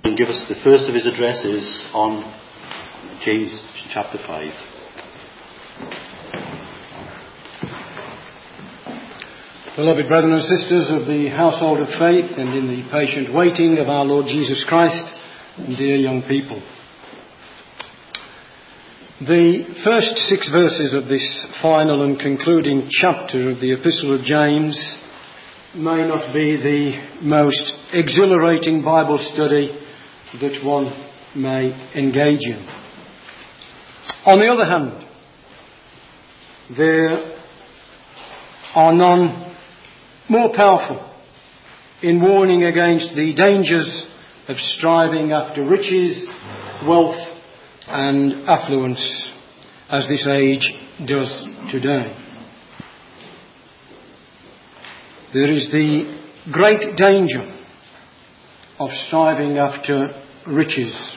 And give us the first of his addresses on James chapter 5. Beloved brethren and sisters of the household of faith and in the patient waiting of our Lord Jesus Christ, and dear young people. The first 6 verses of this final and concluding chapter of the Epistle of James may not be the most exhilarating Bible study that one may engage in. On the other hand, there are none more powerful in warning against the dangers of striving after riches, wealth and affluence as this age does today. There is the great danger of striving after riches,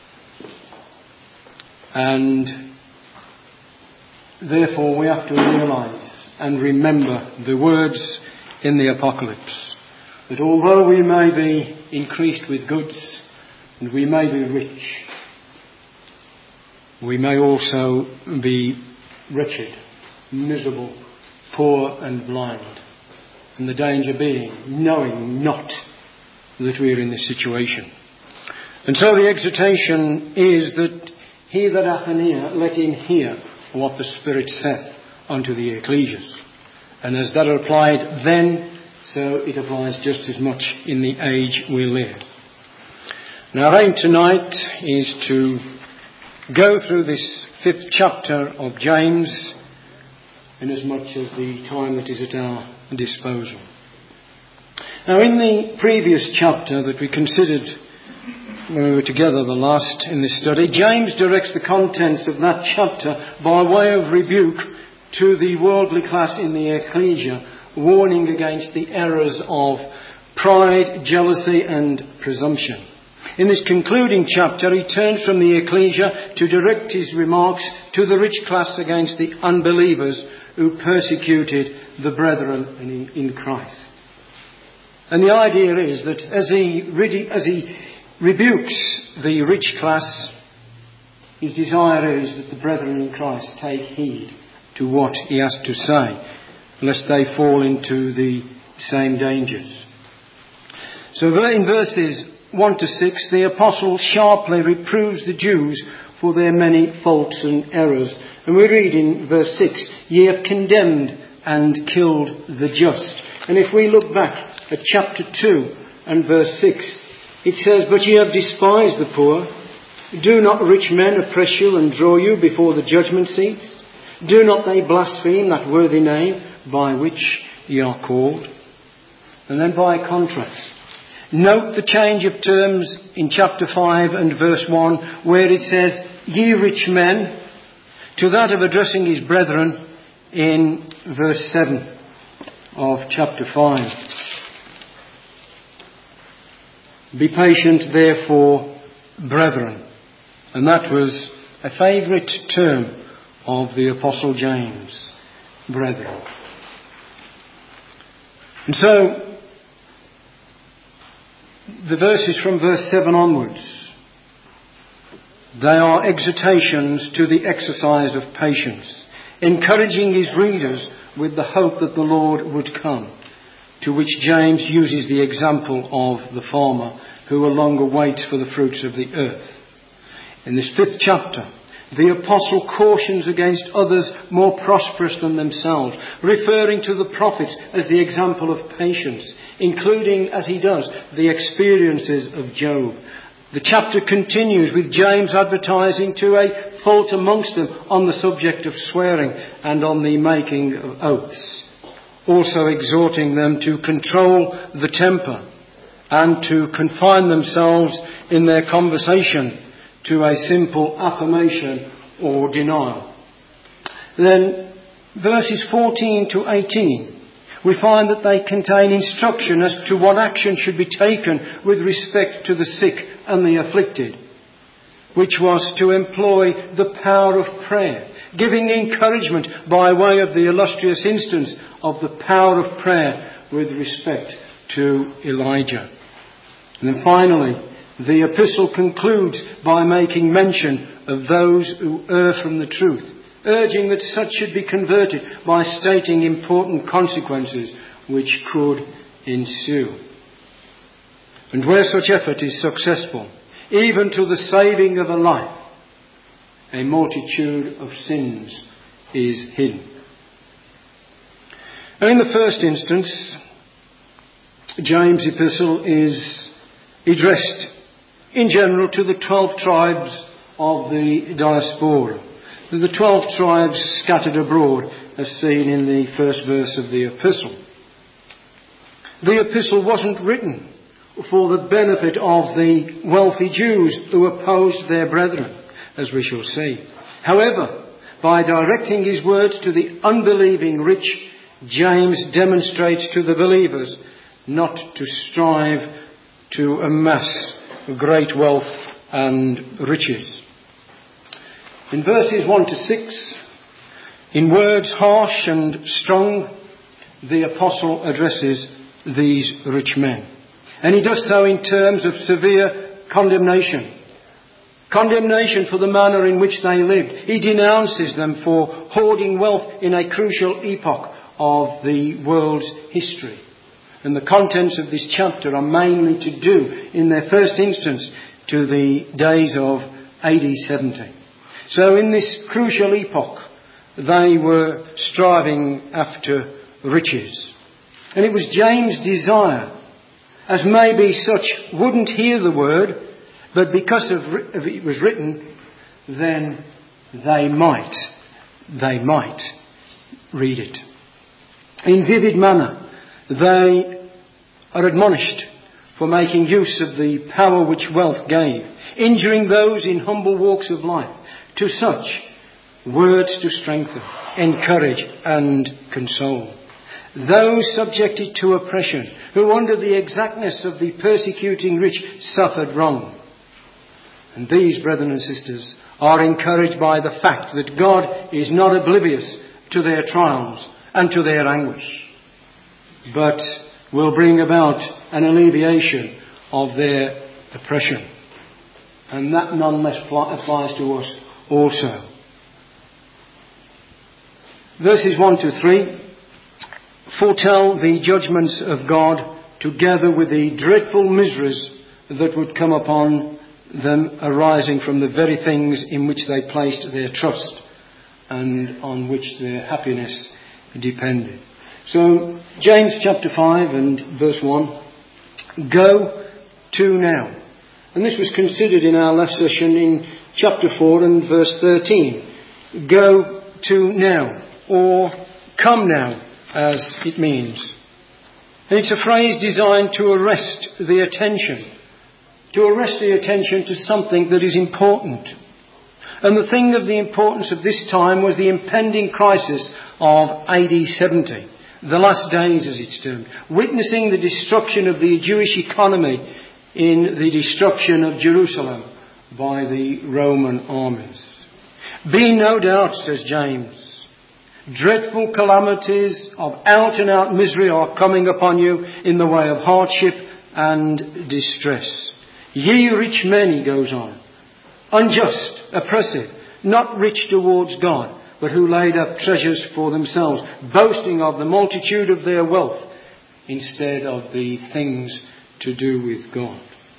and therefore we have to realise and remember the words in the Apocalypse, that although we may be increased with goods and we may be rich, we may also be wretched, miserable, poor and blind. And the danger being knowing not that we are in this situation. And so the exhortation is that he that hath an ear, let him hear what the Spirit saith unto the ecclesias. And as that applied then, so it applies just as much in the age we live. Now our aim tonight is to go through this 5th chapter of James in as much as the time that is at our disposal. Now in the previous chapter that we considered when we were together the last in this study, James directs the contents of that chapter by way of rebuke to the worldly class in the ecclesia, warning against the errors of pride, jealousy and presumption. In this concluding chapter, he turns from the ecclesia to direct his remarks to the rich class against the unbelievers who persecuted the brethren in Christ. And the idea is that as he rebukes the rich class, his desire is that the brethren in Christ take heed to what he has to say, lest they fall into the same dangers. So in verses 1 to 6, the apostle sharply reproves the Jews for their many faults and errors. And we read in verse 6, ye have condemned and killed the just. And if we look back at chapter 2 and verse 6, it says, but ye have despised the poor. Do not rich men oppress you and draw you before the judgment seat? Do not they blaspheme that worthy name by which ye are called? And then by contrast, note the change of terms in chapter 5 and verse 1, where it says, ye rich men, to that of addressing his brethren in verse 7 of chapter 5. Be patient, therefore, brethren. And that was a favourite term of the Apostle James, brethren. And so, the verses from verse 7 onwards, they are exhortations to the exercise of patience, encouraging his readers with the hope that the Lord would come, to which James uses the example of the farmer who longer waits for the fruits of the earth. In this 5th chapter, the apostle cautions against others more prosperous than themselves, referring to the prophets as the example of patience, including, as he does, the experiences of Job. The chapter continues with James advertising to a fault amongst them on the subject of swearing and on the making of oaths, also exhorting them to control the temper and to confine themselves in their conversation to a simple affirmation or denial. Then verses 14 to 18, we find that they contain instruction as to what action should be taken with respect to the sick and the afflicted, which was to employ the power of prayer, giving encouragement by way of the illustrious instance of the power of prayer with respect to Elijah. And then finally, the epistle concludes by making mention of those who err from the truth, urging that such should be converted by stating important consequences which could ensue. And where such effort is successful, even to the saving of a life, a multitude of sins is hidden. Now, in the first instance, James' epistle is addressed in general to the 12 tribes of the diaspora, the 12 tribes scattered abroad, as seen in the first verse of the epistle. The epistle wasn't written for the benefit of the wealthy Jews who opposed their brethren, as we shall see. However, by directing his word to the unbelieving rich, James demonstrates to the believers not to strive to amass great wealth and riches. In verses 1 to 6, in words harsh and strong, the apostle addresses these rich men. And he does so in terms of severe condemnation. Condemnation for the manner in which they lived. He denounces them for hoarding wealth in a crucial epoch of the world's history. And the contents of this chapter are mainly to do, in their first instance, to the days of AD 70. So in this crucial epoch, they were striving after riches. And it was James' desire, as maybe such wouldn't hear the word, but because of it was written, then they might read it. In vivid manner, they are admonished for making use of the power which wealth gave, injuring those in humble walks of life. To such, words to strengthen, encourage and console. Those subjected to oppression, who under the exactness of the persecuting rich suffered wrong. And these, brethren and sisters, are encouraged by the fact that God is not oblivious to their trials and to their anguish, but will bring about an alleviation of their oppression. And that none less applies to us also. Verses 1 to 3 foretell the judgments of God together with the dreadful miseries that would come upon them arising from the very things in which they placed their trust and on which their happiness depended. So, James chapter 5 and verse 1, go to now. And this was considered in our last session in chapter 4 and verse 13. Go to now, or come now, as it means. And it's a phrase designed to arrest the attention to something that is important. And the thing of the importance of this time was the impending crisis of AD 70, the last days as it's termed, witnessing the destruction of the Jewish economy in the destruction of Jerusalem by the Roman armies. Be no doubt, says James, dreadful calamities of out-and-out misery are coming upon you in the way of hardship and distress. Ye rich men, he goes on, unjust, oppressive, not rich towards God, but who laid up treasures for themselves, boasting of the multitude of their wealth instead of the things to do with God.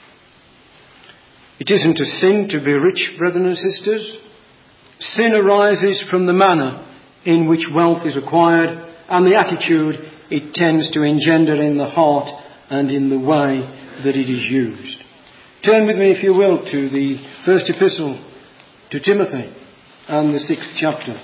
It isn't a sin to be rich, brethren and sisters. Sin arises from the manner in which wealth is acquired and the attitude it tends to engender in the heart and in the way that it is used. Turn with me, if you will, to the first epistle to Timothy and the 6th chapter.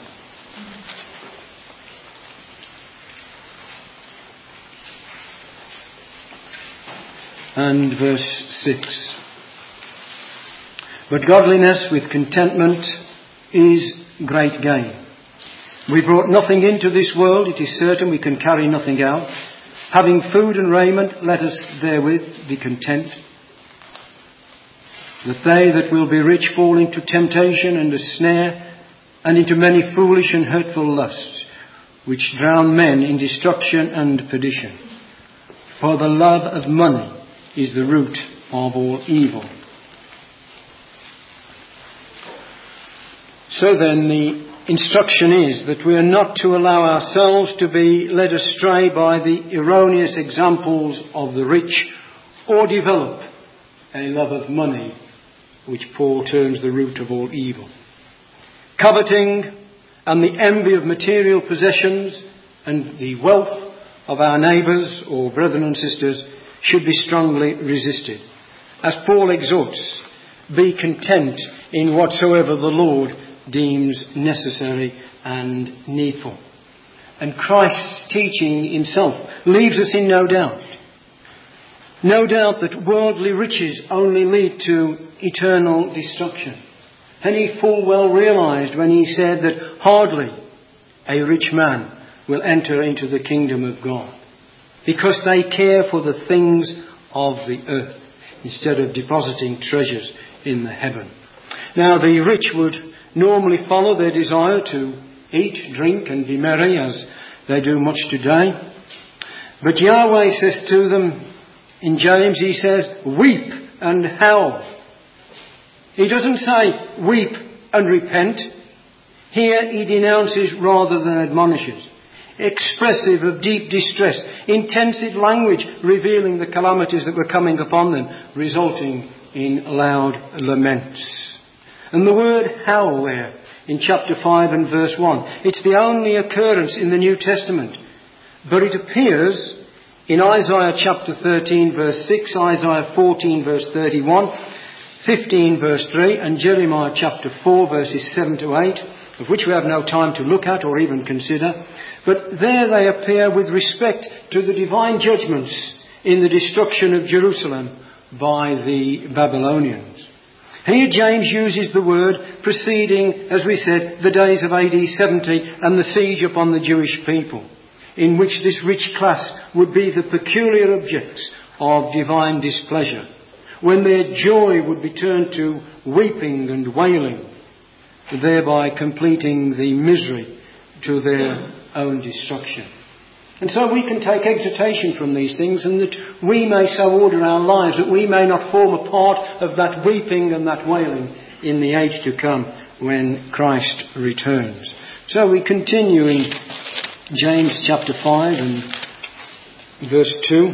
And verse 6. But godliness with contentment is great gain. We brought nothing into this world, it is certain we can carry nothing out. Having food and raiment, let us therewith be content. That they that will be rich fall into temptation and a snare, and into many foolish and hurtful lusts, which drown men in destruction and perdition. For the love of money is the root of all evil. So then the instruction is that we are not to allow ourselves to be led astray by the erroneous examples of the rich, or develop a love of money, which Paul terms the root of all evil. Coveting and the envy of material possessions and the wealth of our neighbours or brethren and sisters should be strongly resisted. As Paul exhorts, be content in whatsoever the Lord deems necessary and needful. And Christ's teaching himself leaves us in no doubt. No doubt that worldly riches only lead to eternal destruction. And he full well realised when he said that hardly a rich man will enter into the kingdom of God, because they care for the things of the earth instead of depositing treasures in the heaven. Now the rich would normally follow their desire to eat, drink and be merry, as they do much today. But Yahweh says to them in James, he says, weep and howl. He doesn't say weep and repent. Here he denounces rather than admonishes. Expressive of deep distress, intensive language revealing the calamities that were coming upon them, resulting in loud laments. And the word howl there in chapter 5 and verse 1, it's the only occurrence in the New Testament, but it appears in Isaiah chapter 13 verse 6, Isaiah 14 verse 31, 15 verse 3 and Jeremiah chapter 4 verses 7 to 8, of which we have no time to look at or even consider. But there they appear with respect to the divine judgments in the destruction of Jerusalem by the Babylonians. Here James uses the word preceding, as we said, the days of AD 70 and the siege upon the Jewish people, in which this rich class would be the peculiar objects of divine displeasure, when their joy would be turned to weeping and wailing, thereby completing the misery to their own destruction. And so we can take exhortation from these things, and that we may so order our lives that we may not form a part of that weeping and that wailing in the age to come when Christ returns. So we continue in James chapter 5 and verse 2.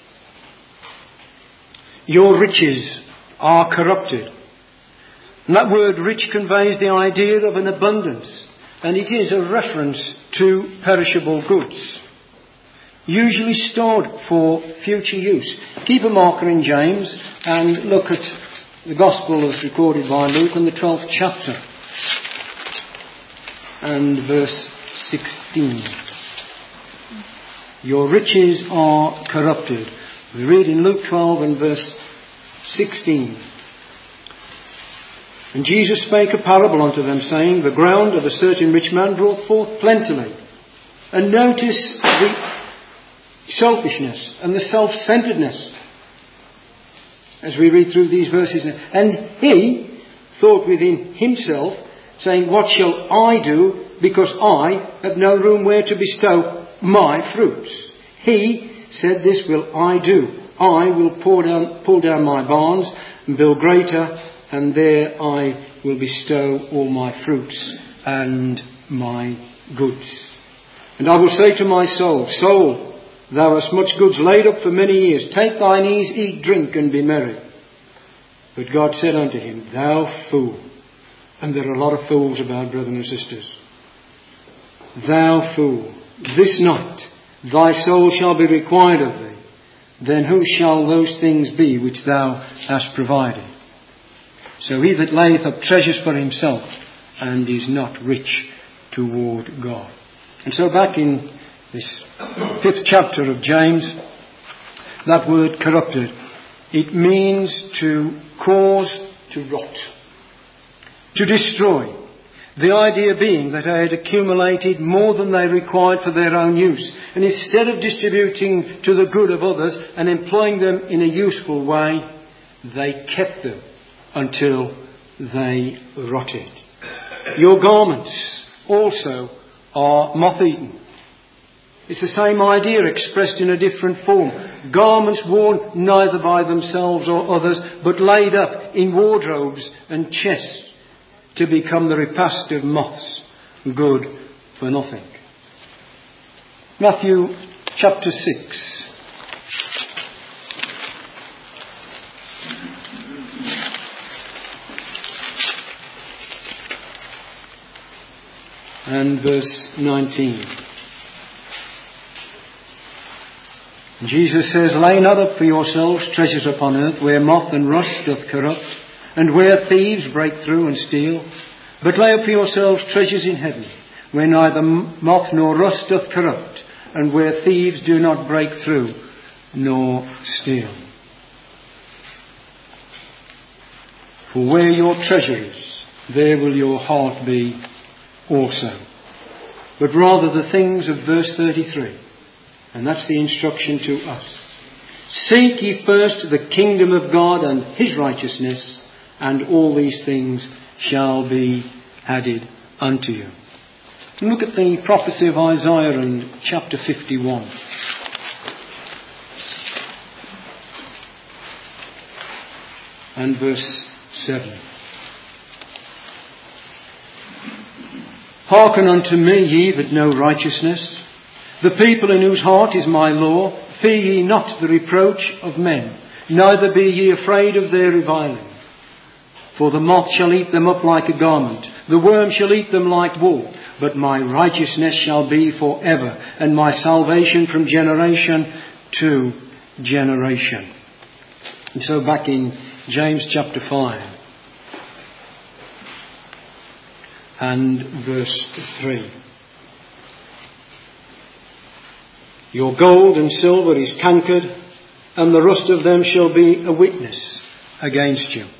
Your riches are corrupted. And that word rich conveys the idea of an abundance, and it is a reference to perishable goods, usually stored for future use. Keep a marker in James and look at the Gospel as recorded by Luke in the 12th chapter and verse 16. Your riches are corrupted. We read in Luke 12 and verse 16. And Jesus spake a parable unto them, saying, the ground of a certain rich man brought forth plentifully. And notice the selfishness and the self-centeredness as we read through these verses. And he thought within himself, saying, what shall I do, because I have no room where to bestow my fruits? He said, this will I do. I will pull down my barns and build greater, and there I will bestow all my fruits and my goods. And I will say to my soul, soul, thou hast much goods laid up for many years. Take thine ease, eat, drink, and be merry. But God said unto him, thou fool. And there are a lot of fools about, brethren and sisters. Thou fool, this night thy soul shall be required of thee. Then who shall those things be which thou hast provided? So he that layeth up treasures for himself and is not rich toward God. And so back in this 5th chapter of James, that word corrupted, it means to cause to rot, to destroy. The idea being that they had accumulated more than they required for their own use. And instead of distributing to the good of others and employing them in a useful way, they kept them until they rotted. Your garments also are moth-eaten. It's the same idea expressed in a different form. Garments worn neither by themselves or others, but laid up in wardrobes and chests. to become the repast of moths, good for nothing. Matthew chapter 6. And verse 19. Jesus says, "Lay not up for yourselves treasures upon earth, where moth and rust doth corrupt, and where thieves break through and steal. But lay up for yourselves treasures in heaven, where neither moth nor rust doth corrupt, and where thieves do not break through nor steal." For where your treasure is, there will your heart be also. But rather the things of verse 33. And that's the instruction to us. "Seek ye first the kingdom of God and his righteousness, and all these things shall be added unto you." And look at the prophecy of Isaiah in chapter 51. And verse 7. "Hearken unto me, ye that know righteousness, the people in whose heart is my law. Fear ye not the reproach of men, neither be ye afraid of their reviling. For the moth shall eat them up like a garment, the worm shall eat them like wool. But my righteousness shall be for ever, and my salvation from generation to generation." And so back in James chapter 5 and verse 3. "Your gold and silver is cankered, and the rust of them shall be a witness against you."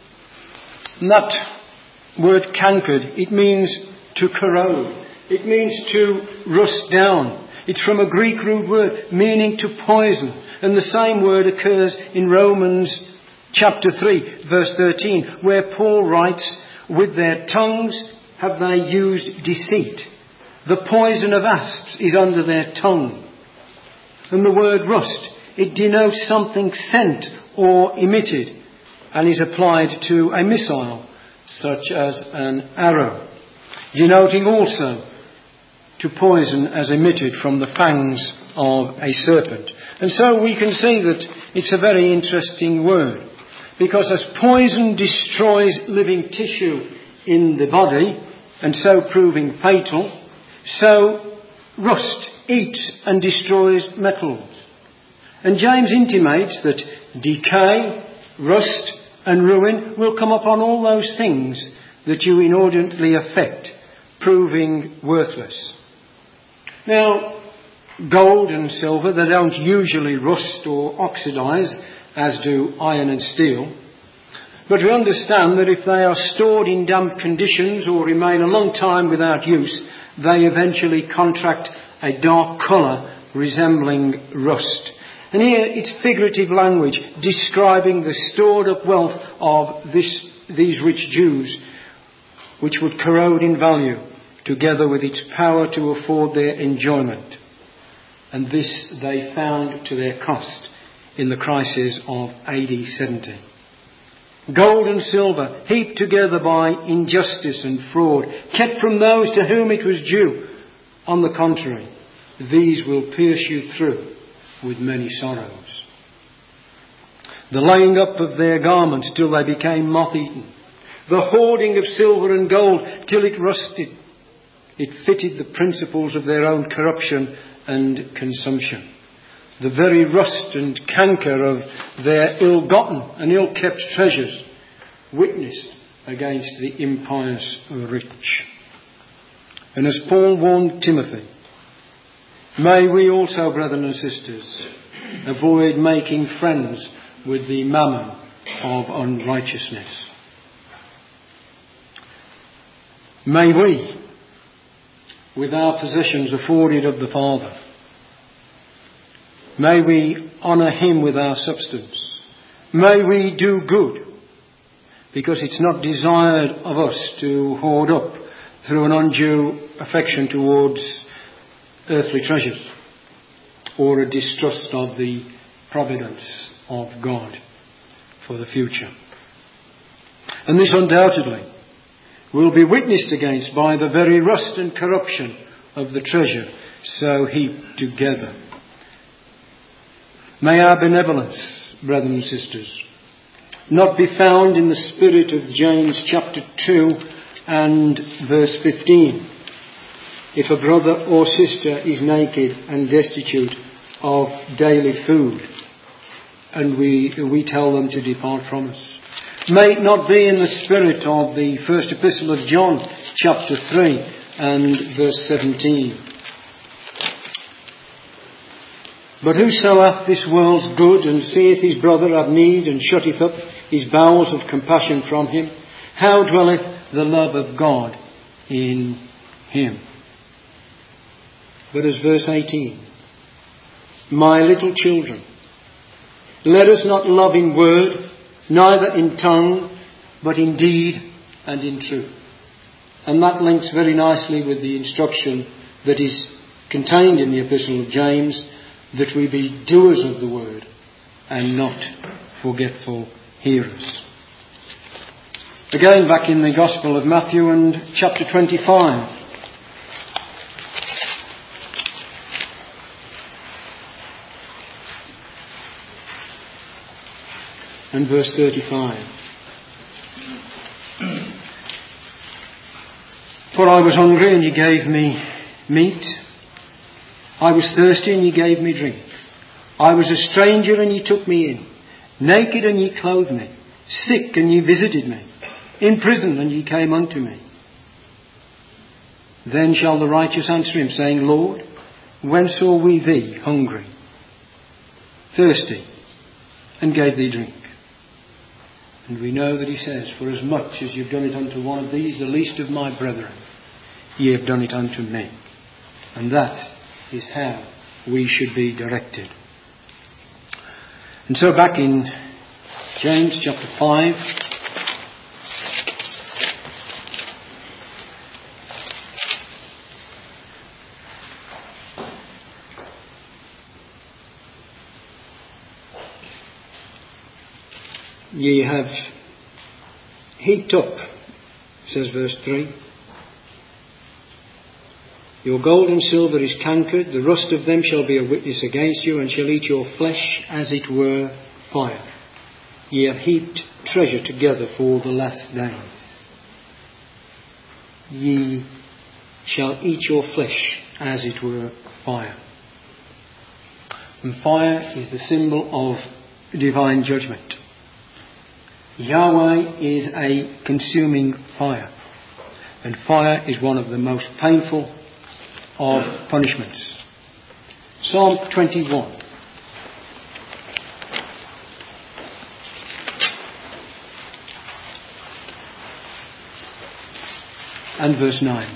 And that word cankered, it means to corrode. It means to rust down. It's from a Greek root word meaning to poison. And the same word occurs in Romans chapter 3, verse 13, where Paul writes, "With their tongues have they used deceit. The poison of asps is under their tongue." And the word rust, it denotes something sent or emitted and is applied to a missile, such as an arrow, denoting also to poison as emitted from the fangs of a serpent. And so we can see that it's a very interesting word, because as poison destroys living tissue in the body, and so proving fatal, so rust eats and destroys metals. And James intimates that decay, rust and ruin will come upon all those things that you inordinately affect, proving worthless. Now, gold and silver, they don't usually rust or oxidize as do iron and steel. But we understand that if they are stored in damp conditions or remain a long time without use, they eventually contract a dark colour resembling rust. And here it's figurative language describing the stored up wealth of these rich Jews, which would corrode in value together with its power to afford their enjoyment. And this they found to their cost in the crisis of AD 70. Gold and silver, heaped together by injustice and fraud, kept from those to whom it was due. On the contrary, these will pierce you through with many sorrows. The laying up of their garments till they became moth-eaten. The hoarding of silver and gold till it rusted. It fitted the principles of their own corruption and consumption. The very rust and canker of their ill-gotten and ill-kept treasures witnessed against the impious rich. And as Paul warned Timothy, may we also, brethren and sisters, avoid making friends with the mammon of unrighteousness. May we, with our possessions afforded of the Father, may we honour him with our substance. May we do good, because it's not desired of us to hoard up through an undue affection towards earthly treasures or a distrust of the providence of God for the future. And this undoubtedly will be witnessed against by the very rust and corruption of the treasure so heaped together. May our benevolence, brethren and sisters, not be found in the spirit of James chapter 2 and verse 15. If a brother or sister is naked and destitute of daily food, and we tell them to depart from us. May it not be in the spirit of the first epistle of John, chapter 3 and verse 17. But whoso hath this world's good, and seeth his brother have need, and shutteth up his bowels of compassion from him, how dwelleth the love of God in him? But as verse 18, my little children, let us not love in word, neither in tongue, but in deed and in truth. And that links very nicely with the instruction that is contained in the Epistle of James, that we be doers of the word and not forgetful hearers. Again, back in the Gospel of Matthew and chapter 25. And verse 35. For I was hungry and you gave me meat. I was thirsty and you gave me drink. I was a stranger and you took me in. Naked and ye clothed me. Sick and ye visited me. In prison and ye came unto me. Then shall the righteous answer him, saying, Lord, when saw we thee hungry, thirsty, and gave thee drink? And we know that he says, for as much as you've done it unto one of these, the least of my brethren, ye have done it unto me. And that is how we should be directed. And so back in James chapter 5, ye have heaped up, says verse 3. Your gold and silver is cankered, the rust of them shall be a witness against you, and shall eat your flesh as it were fire. Ye have heaped treasure together for the last days. Ye shall eat your flesh as it were fire. And fire is the symbol of divine judgment. Yahweh is a consuming fire, and fire is one of the most painful of punishments. Psalm 21. And verse 9.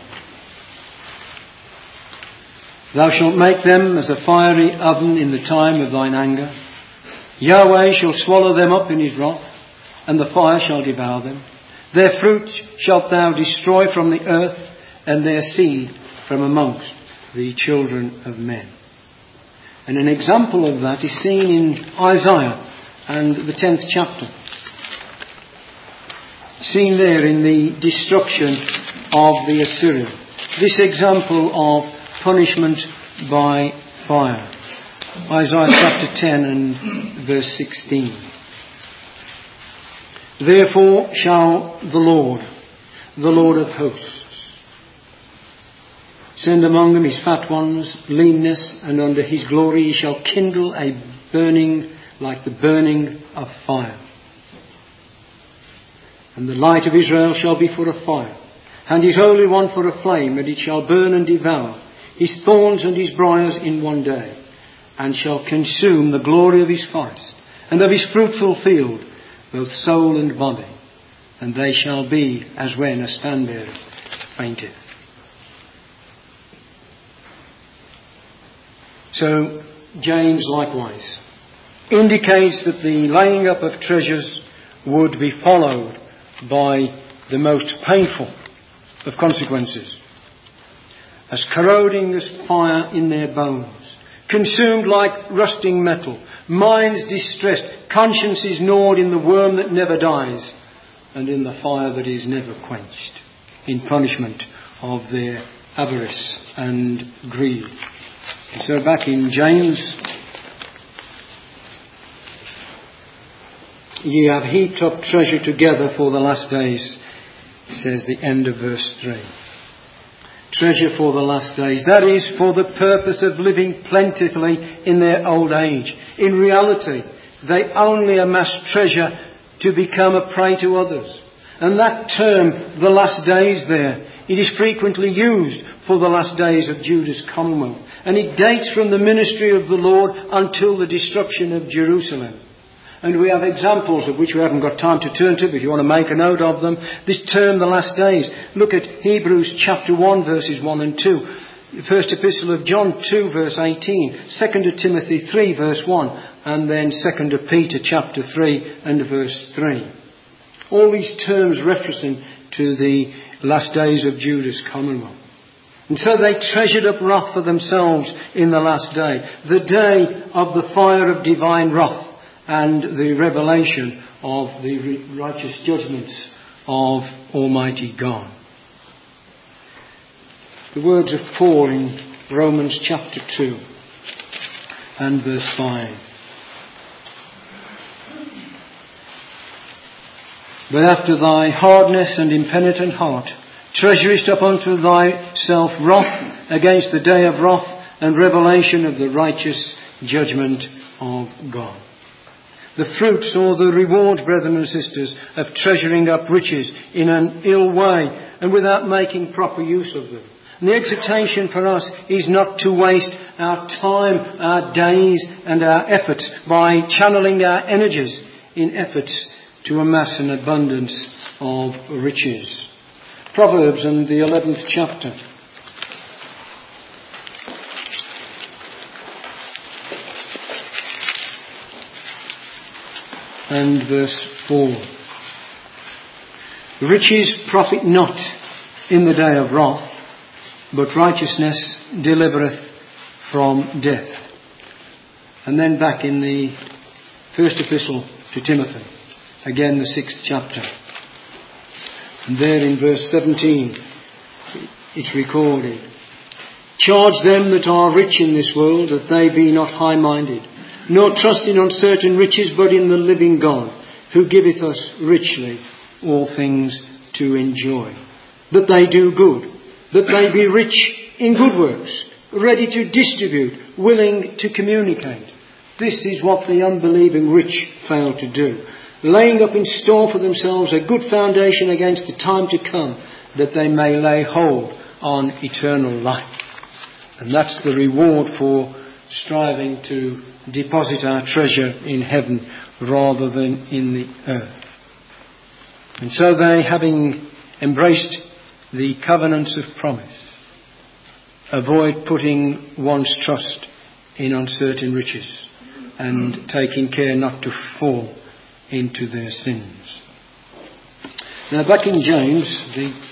Thou shalt make them as a fiery oven in the time of thine anger. Yahweh shall swallow them up in his wrath, and the fire shall devour them. Their fruit shalt thou destroy from the earth, and their seed from amongst the children of men. And an example of that is seen in Isaiah and the 10th chapter. Seen there in the destruction of the Assyrian. This example of punishment by fire. Isaiah chapter 10 and verse 16. Therefore shall the Lord of hosts, send among them his fat ones, leanness, and under his glory he shall kindle a burning like the burning of fire. And the light of Israel shall be for a fire, and his Holy One for a flame, and it shall burn and devour his thorns and his briars in one day, and shall consume the glory of his forest, and of his fruitful field, both soul and body, and they shall be as when a standbearer fainteth. So James likewise indicates that the laying up of treasures would be followed by the most painful of consequences, as corroding as fire in their bones, consumed like rusting metal, minds distressed, consciences gnawed in the worm that never dies, and in the fire that is never quenched. in punishment of their avarice and greed. And so back in James, ye have heaped up treasure together for the last days, says the end of verse 3. Treasure for the last days. That is for the purpose of living plentifully in their old age. In reality, they only amass treasure to become a prey to others. And that term, the last days there, it is frequently used for the last days of Judah's commonwealth. And it dates from the ministry of the Lord until the destruction of Jerusalem. And we have examples of which we haven't got time to turn to, but if you want to make a note of them. This term, the last days. Look at Hebrews chapter 1 verses 1 and 2. The first epistle of John 2 verse 18. 2 Timothy 3 verse 1. And then 2 Peter chapter 3 and verse 3. All these terms referencing to the last days of Judah's commonwealth. And so they treasured up wrath for themselves in the last day. The day of the fire of divine wrath. And the revelation of the righteous judgments of Almighty God. The words of Paul in Romans chapter 2 and verse 5. But after thy hardness and impenitent heart, treasurest up unto thyself wrath against the day of wrath and revelation of the righteous judgment of God. The fruits or the rewards, brethren and sisters, of treasuring up riches in an ill way and without making proper use of them. And the exhortation for us is not to waste our time, our days and our efforts by channeling our energies in efforts to amass an abundance of riches. Proverbs in the 11th chapter. And verse 4. Riches profit not in the day of wrath, but righteousness delivereth from death. And then back in the first epistle to Timothy, again the 6th chapter. And there in verse 17, it's recorded, charge them that are rich in this world, that they be not high-minded, nor trust in uncertain riches, but in the living God, who giveth us richly all things to enjoy. That they do good, that they be rich in good works, ready to distribute, willing to communicate. This is what the unbelieving rich fail to do, laying up in store for themselves a good foundation against the time to come, that they may lay hold on eternal life. And that's the reward for striving to deposit our treasure in heaven rather than in the earth. And so they, having embraced the covenants of promise, avoid putting one's trust in uncertain riches and taking care not to fall into their sins. Now back in James,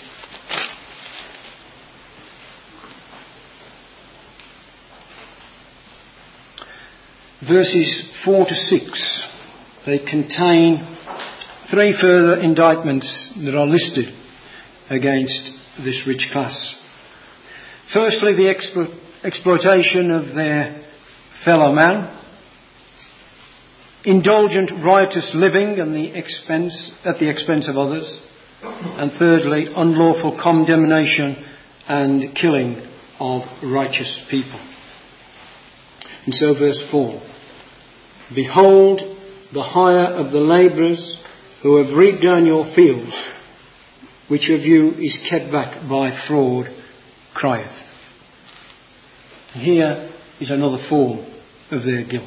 verses 4 to 6, they contain 3 further indictments that are listed against this rich class. Firstly, the exploitation of their fellow man, indulgent riotous living at the expense of others, and thirdly, unlawful condemnation and killing of righteous people. And so verse 4, behold, the hire of the labourers who have reaped down your fields, which of you is kept back by fraud, crieth. And here is another form of their guilt.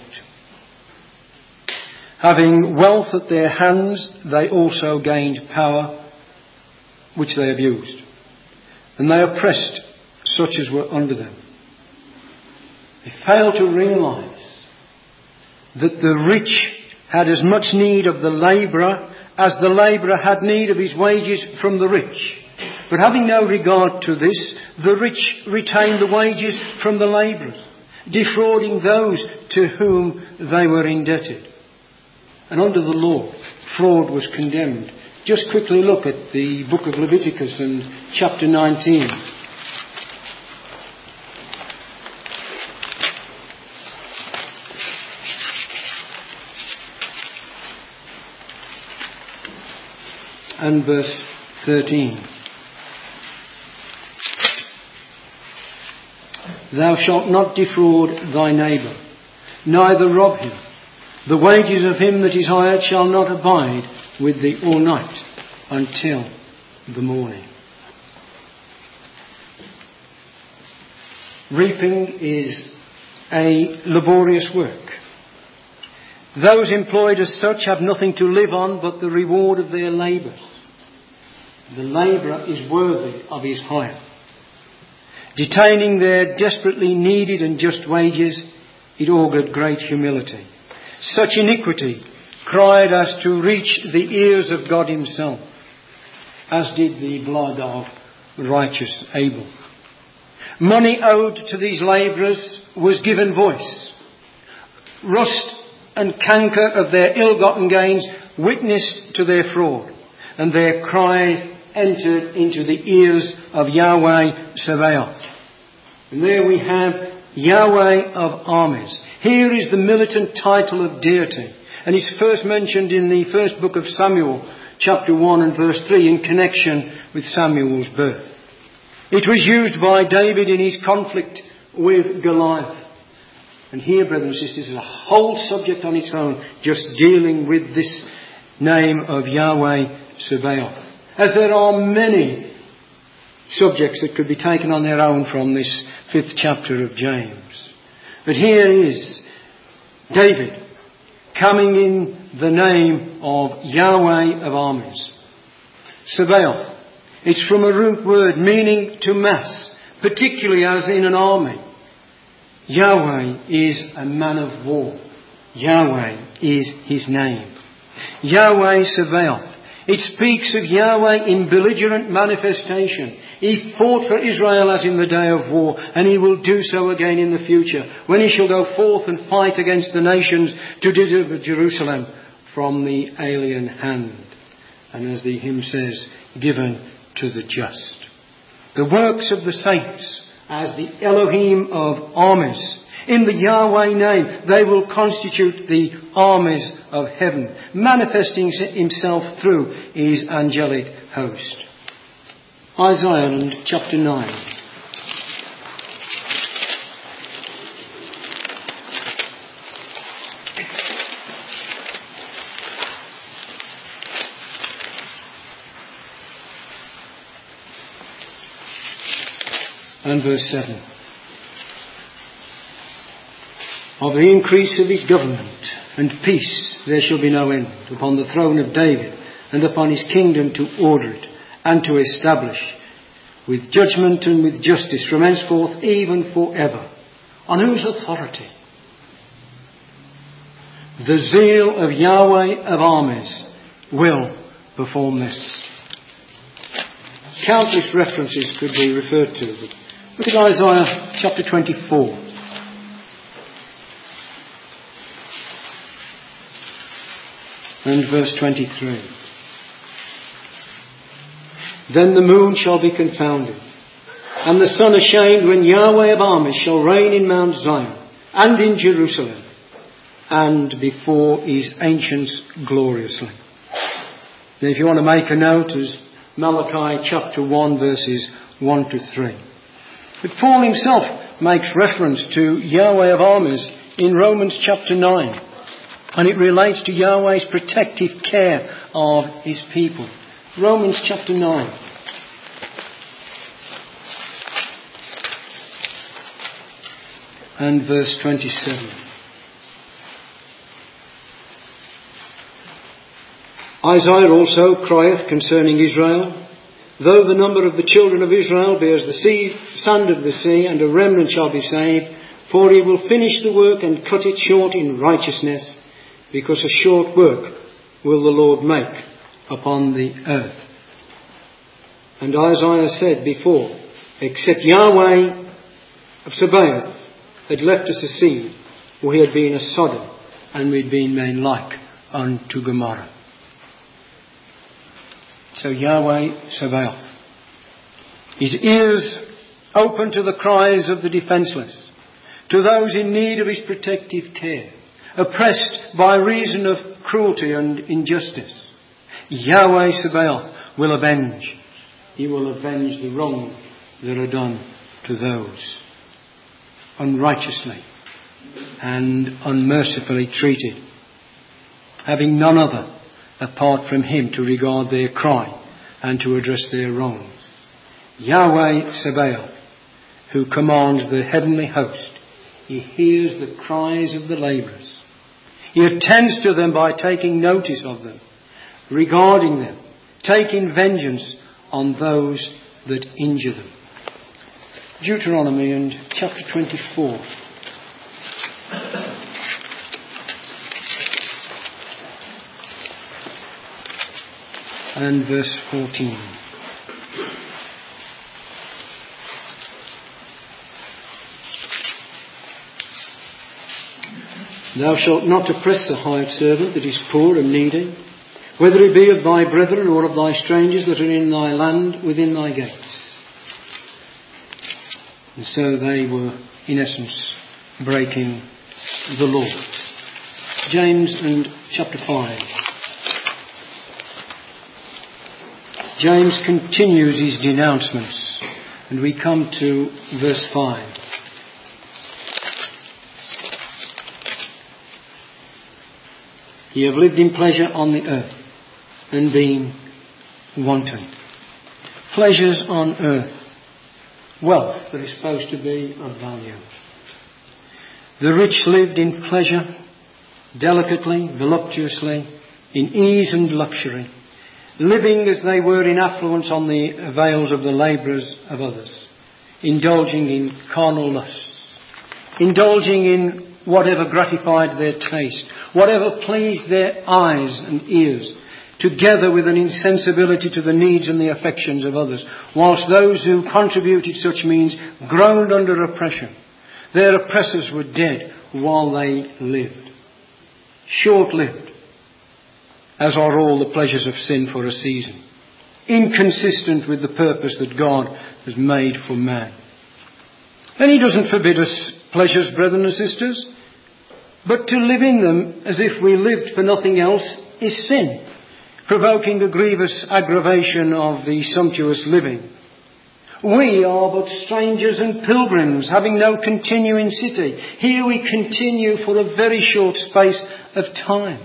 Having wealth at their hands, they also gained power, which they abused. And they oppressed such as were under them. They failed to realise that the rich had as much need of the labourer as the labourer had need of his wages from the rich. But having no regard to this, the rich retained the wages from the labourers, defrauding those to whom they were indebted. And under the law, fraud was condemned just quickly look at the book of Leviticus and chapter 19. And verse 13. Thou shalt not defraud thy neighbour, neither rob him. The wages of him that is hired shall not abide with thee all night until the morning. Reaping is a laborious work. Those employed as such have nothing to live on but the reward of their labours. The labourer is worthy of his hire. Detaining their desperately needed and just wages, it augured great humility. Such iniquity cried as to reach the ears of God himself, as did the blood of righteous Abel. Money owed to these labourers was given voice. Rust and canker of their ill-gotten gains witnessed to their fraud, and their cry entered into the ears of Yahweh Sabaoth. And there we have Yahweh of armies. Here is the militant title of deity, and it's first mentioned in the first book of Samuel, chapter 1 and verse 3, in connection with Samuel's birth. It was used by David in his conflict with Goliath. And here, brothers and sisters, is a whole subject on its own, just dealing with this name of Yahweh Sabaoth. As there are many subjects that could be taken on their own from this 5th chapter of James. But here is David coming in the name of Yahweh of armies. Sabaoth. It's from a root word meaning to mass, particularly as in an army. Yahweh is a man of war. Yahweh is his name. Yahweh Sabaoth. It speaks of Yahweh in belligerent manifestation. He fought for Israel as in the day of war, and he will do so again in the future, when he shall go forth and fight against the nations to deliver Jerusalem from the alien hand. And as the hymn says, given to the just. The works of the saints as the Elohim of armies. In the Yahweh name, they will constitute the armies of heaven, manifesting himself through his angelic host. Isaiah and chapter 9. And verse 7. Of the increase of his government and peace there shall be no end upon the throne of David and upon his kingdom, to order it and to establish with judgment and with justice from henceforth even forever. On whose authority? The zeal of Yahweh of armies will perform this. Countless references could be referred to. Look at Isaiah chapter 24. And verse 23. Then the moon shall be confounded, and the sun ashamed, when Yahweh of armies shall reign in Mount Zion, and in Jerusalem, and before his ancients gloriously. Now if you want to make a note, as Malachi chapter 1 verses 1 to 3. But Paul himself makes reference to Yahweh of armies in Romans chapter 9. And it relates to Yahweh's protective care of his people. Romans chapter 9. And verse 27. Isaiah also crieth concerning Israel, though the number of the children of Israel be as the sand of the sea, and a remnant shall be saved, for he will finish the work and cut it short in righteousness, because a short work will the Lord make upon the earth. And Isaiah said before, except Yahweh of Sabaoth had left us a seed, we had been as Sodom, and we'd been made like unto Gomorrah. So Yahweh Sabaoth. His ears open to the cries of the defenceless, to those in need of his protective care, oppressed by reason of cruelty and injustice. Yahweh Sabaoth will avenge. He will avenge the wrong that are done to those unrighteously and unmercifully treated, having none other apart from him to regard their cry and to address their wrongs. Yahweh Sabaoth, who commands the heavenly host, he hears the cries of the labourers. He attends to them by taking notice of them, regarding them, taking vengeance on those that injure them. Deuteronomy and chapter 24. And verse 14. Thou shalt not oppress the hired servant that is poor and needy, whether it be of thy brethren or of thy strangers that are in thy land within thy gates. And so they were, in essence, breaking the law. James and chapter 5. James continues his denouncements, and we come to verse 5. Ye have lived in pleasure on the earth, and been wanton. Pleasures on earth. Wealth that is supposed to be of value. The rich lived in pleasure, delicately, voluptuously, in ease and luxury, living as they were in affluence on the avails of the labourers of others, indulging in carnal lusts, indulging in whatever gratified their taste, whatever pleased their eyes and ears, together with an insensibility to the needs and the affections of others, whilst those who contributed such means groaned under oppression. Their oppressors were dead while they lived. Short-lived, as are all the pleasures of sin for a season, inconsistent with the purpose that God has made for man. And he doesn't forbid us pleasures, brethren and sisters, but to live in them as if we lived for nothing else is sin, provoking a grievous aggravation of the sumptuous living. We are but strangers and pilgrims, having no continuing city. Here we continue for a very short space of time.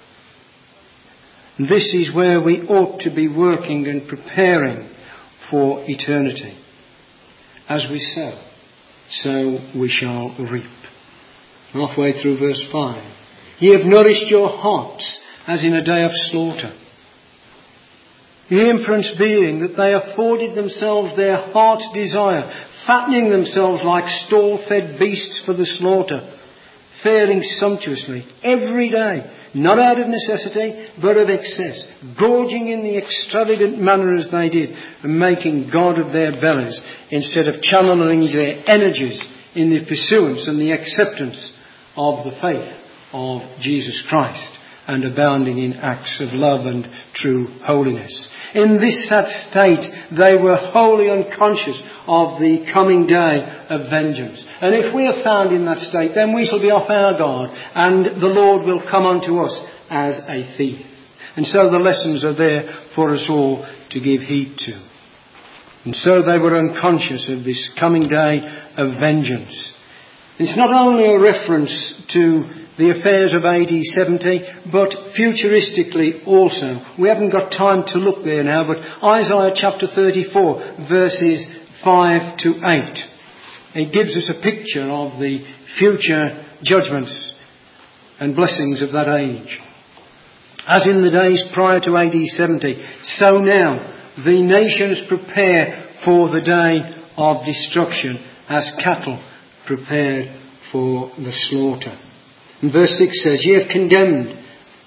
This is where we ought to be working and preparing for eternity. As we sow, so we shall reap. Halfway through verse 5. Ye have nourished your hearts as in a day of slaughter. The inference being that they afforded themselves their heart's desire, fattening themselves like stall-fed beasts for the slaughter, faring sumptuously every day, not out of necessity, but of excess, gorging in the extravagant manner as they did, and making God of their bellies, instead of channeling their energies in the pursuance and the acceptance of the faith of Jesus Christ, and abounding in acts of love and true holiness. In this sad state, they were wholly unconscious of the coming day of vengeance. And if we are found in that state, then we shall be off our guard, and the Lord will come unto us as a thief. And so the lessons are there for us all to give heed to. And so they were unconscious of this coming day of vengeance. It's not only a reference to the affairs of AD 70, but futuristically also. We haven't got time to look there now, but Isaiah chapter 34, verses 5 to 8. It gives us a picture of the future judgments and blessings of that age. As in the days prior to AD 70, so now the nations prepare for the day of destruction as cattle prepared for the slaughter. And verse 6 says, Ye have condemned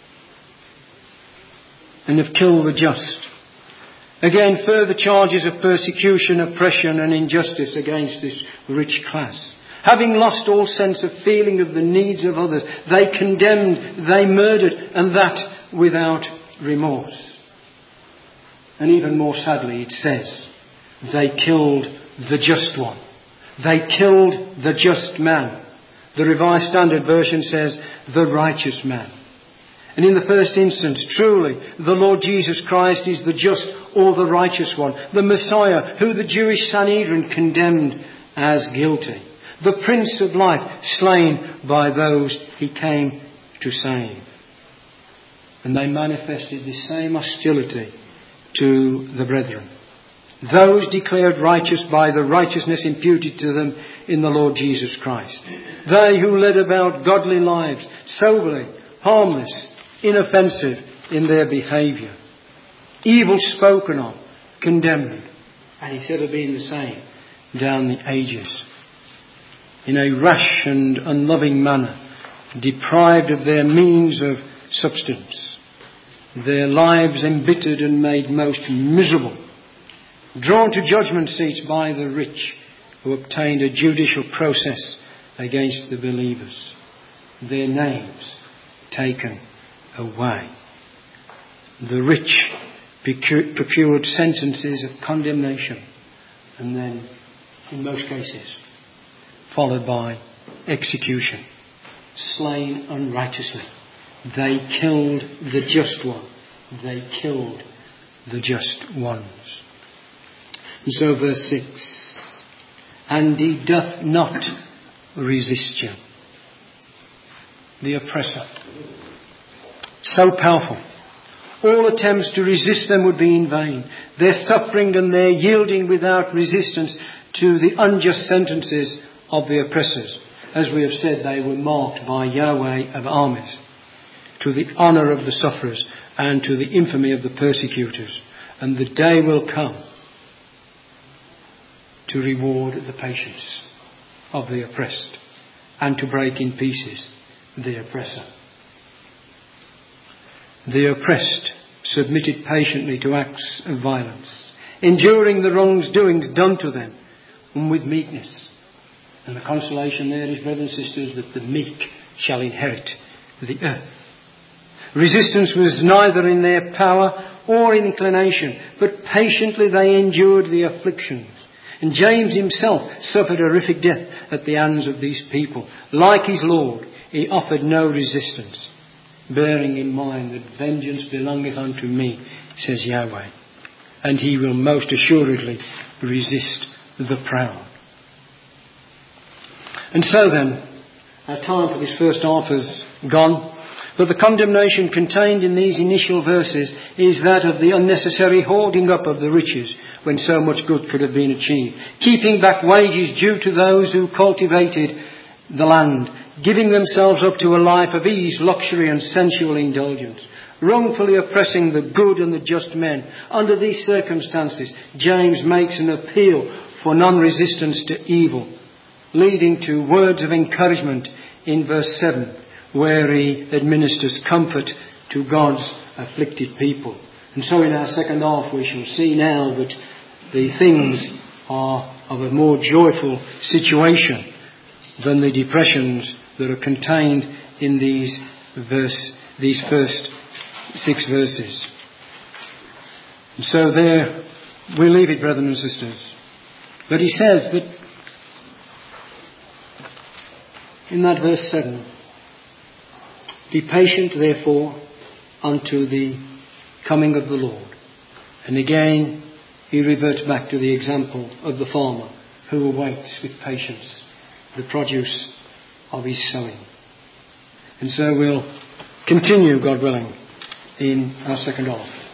and have killed the just. Again, further charges of persecution, oppression and injustice against this rich class. Having lost all sense of feeling of the needs of others, they condemned, they murdered, and that without remorse. And even more sadly, it says, they killed the just one. They killed the just man. The Revised Standard Version says, the righteous man. And in the first instance, truly, the Lord Jesus Christ is the just or the righteous one. The Messiah, who the Jewish Sanhedrin condemned as guilty. The Prince of Life, slain by those he came to save. And they manifested the same hostility to the brethren. Those declared righteous by the righteousness imputed to them in the Lord Jesus Christ. They who led about godly lives, soberly, harmless, inoffensive in their behaviour. Evil spoken of, condemned. And it's ever been the same down the ages. In a rash and unloving manner, deprived of their means of substance. Their lives embittered and made most miserable. Drawn to judgment seats by the rich who obtained a judicial process against the believers. Their names taken away. The rich procured sentences of condemnation and then, in most cases, followed by execution. Slain unrighteously. They killed the just one. They killed the just ones. And so verse 6. And he doth not resist you. The oppressor. So powerful. All attempts to resist them would be in vain. Their suffering and their yielding without resistance to the unjust sentences of the oppressors. As we have said, they were marked by Yahweh of armies, to the honour of the sufferers and to the infamy of the persecutors. And the day will come to reward the patience of the oppressed and to break in pieces the oppressor. The oppressed submitted patiently to acts of violence, enduring the wrongdoings done to them, and with meekness. And the consolation there is, brothers and sisters, that the meek shall inherit the earth. Resistance was neither in their power or inclination, but patiently they endured the afflictions. And James himself suffered horrific death at the hands of these people. Like his Lord, he offered no resistance, bearing in mind that vengeance belongeth unto me, says Yahweh, and he will most assuredly resist the proud. And so then, our time for this first half is gone. But the condemnation contained in these initial verses is that of the unnecessary hoarding up of the riches when so much good could have been achieved. Keeping back wages due to those who cultivated the land. Giving themselves up to a life of ease, luxury and sensual indulgence. Wrongfully oppressing the good and the just men. Under these circumstances, James makes an appeal for non-resistance to evil, leading to words of encouragement in verse 7. Where he administers comfort to God's afflicted people. And so in our second half we shall see now that the things are of a more joyful situation than the depressions that are contained in these first 6 verses. And so there we leave it, brethren and sisters. But he says that in that verse 7, be patient, therefore, unto the coming of the Lord. And again, he reverts back to the example of the farmer who awaits with patience the produce of his sowing. And so we'll continue, God willing, in our second half.